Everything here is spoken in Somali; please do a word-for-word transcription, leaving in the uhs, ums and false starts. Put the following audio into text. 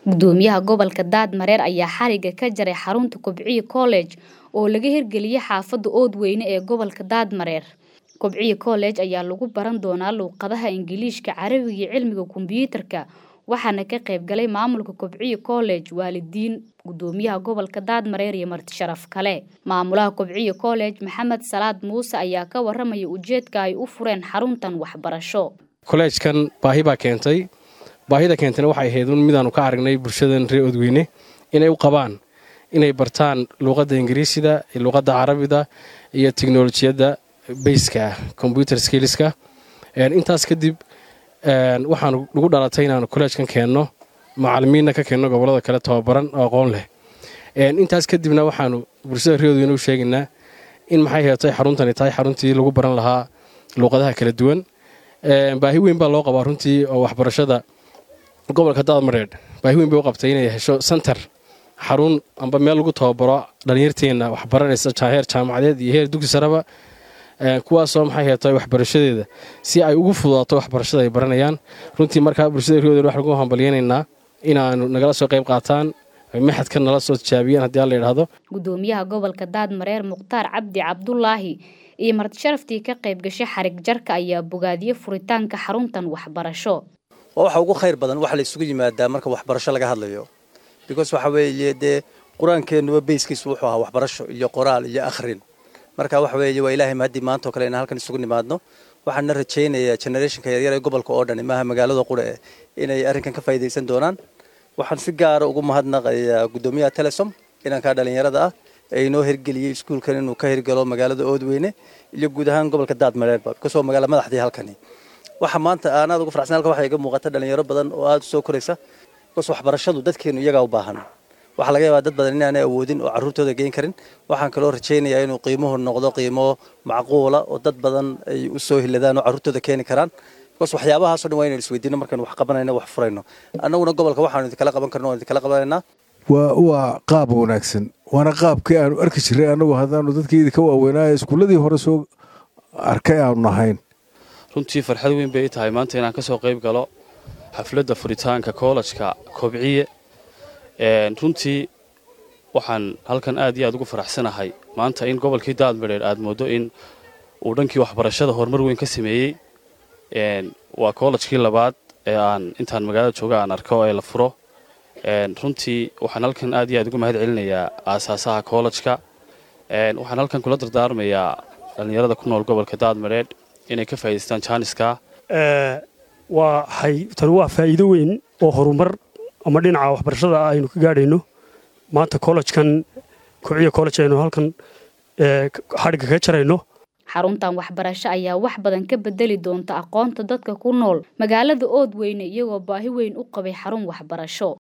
gudoomiyaha gobolka Daadmareer ayaa xariga ka jaray xarunta Kobciye College oo laga hirgeliyay xaafadda Oodweyne ee gobolka Daadmareer. Kobciye College ayaa lagu baran doonaa luqadaha Ingiriiska, Carabiga iyo cilmiga kombiyuutarka, waxaana ka qayb galay maamulka Kobciye College, waalidiin, gudoomiyaha gobolka Daadmareer iyo marti sharaf kale. Maamulaha Kobciye College Maxamed Salaad Muuse ayaa ka waramay ujeedka ay u fureen xaruntan waxbarasho. College-kan baahi baa keentay baahida keentana waxay ahayd mid aanu ka aragnay bulshadan reer Oodweyne inay u qabaan inay bartaan luqadda Ingiriisiga, luqadda Carabiga iyo tiknoolajiyada basiska computer skillska. Een intaas kadib een waxaan ugu dhalatay inaan college-kan keenno macallimiinna ka keenno gobolada kale tababaran oo aqoon leh. Een intaas kadibna waxaan bulshada reer Oodweyne u sheegaynaa in maxay heetay xaruntani tahay xaruntii lagu baran lahaa luqadaha kala duwan. Een baahi weyn baa loo qabaa runtii oo waxbarashada gobolka Daadmareer baahi weyn bay u qabtay inay hesho center xarun amba meel lagu tababaro dhalinyarteena waxbaranaysa heer jaamacadeed iyo heer dugsi saraba ee kuwaas oo maxay heetay waxbarashadeeda si ay ugu fududaato waxbarashada ay baranayaan. Runtii marka bulshada reer wax lagu hambalyeynaa inaanu nagala soo qayb qaataan maxadkan nala soo tijaabiyaan haddii la yiraahdo. Gudoomiyaha gobolka Daadmareer Muqtaar Cabdi Cabdullaahi iyo marti sharaftii ka qayb gashay xarig jarka ayaa bogaadiyay furitaanka xaruntan waxbarasho. waxa ugu khayr badan waxa la isugu yimaadaa marka waxbarasho laga hadlayo because waxa weeye de quraankeenu basiskiisu wuxuu ahaa waxbarasho iyo qoraal iyo akhrin marka waxa weeye waa Ilaahay mahdi maanta kale in halkan isugu nimaadno waxaan rajaynayaa generationka yaryar ee gobolka oo dhan maaha magaalada qure inay arrinkan ka faa'iideysan doonaan. Waxaan si gaar ah ugu mahadnaqayaa gudoomiyaha Telesom inaan ka dhalinyarada ah ee inoo hirgeliyay iskuulkan inuu ka hirgalo magaalada Oodweyne iyo guud ahaan gobolka Daadmareer kasoo magaalada madaxdii halkani. waxa maanta aanad ugu faraxsan halka waxa iga muuqata dhalinyaro badan oo aad soo koraysa qof waxbarashadu dadkeenu iyaga u baahan waxa laga yaabaa dad badan inaanay awoodin oo carruurtooda geyn karin. waxaan kaloo rajaynayaa inuu qiimuhu noqdo qiimo macquul ah oo dad badan ay u soo hiladaan oo carruurtooda keeni karaan qof waxyaabahaas oo dhan waa inaynu isweydiino markaan wax qabanayno wax furayno annaguna gobolka waxaanu idin kala qaban karno idin kala qabanaynaa. waa waa qaab wanaagsan waana qaabkii aanu arki jiray anagu hadaanu dadkeedii ka waaweynaa iskuuladii hore soo arkay aanu nahayn. runtii farxad weyn bay tahay maanta inaan ka soo qayb galo xafladda furitaanka college-ka Kobciye. Een runtii waxaan halkan aad iyo aad ugu faraxsanahay maanta in gobolkii Daadmareer aad moodo in uu dhankii waxbarashada horumar weyn ka sameeyay. Een waa college-kii labaad ee aan intaan magaalada jooga aan arko ee la furo. Een runtii waxaan halkan aad iyo aad ugu mahad celinayaa aasaasaha college-ka. Een waxaan halkan kula dardaarmayaa dhalinyarada ku nool gobolka Daadmareer inay ka faa'iideystaan Janiska. ee waa hay tan waa faa'iido weyn oo horumar ama dhinaca waxbarashada aynu ka gaadhayno maanta college-kan Kobciye College aynu halkan ee xariga ka jarayno. Xaruntan waxbarasho ayaa wax badan ka bedeli doonta aqoonta dadka ku nool magaalada Oodweyne iyagoo baahi weyn u qabay xarun waxbarasho.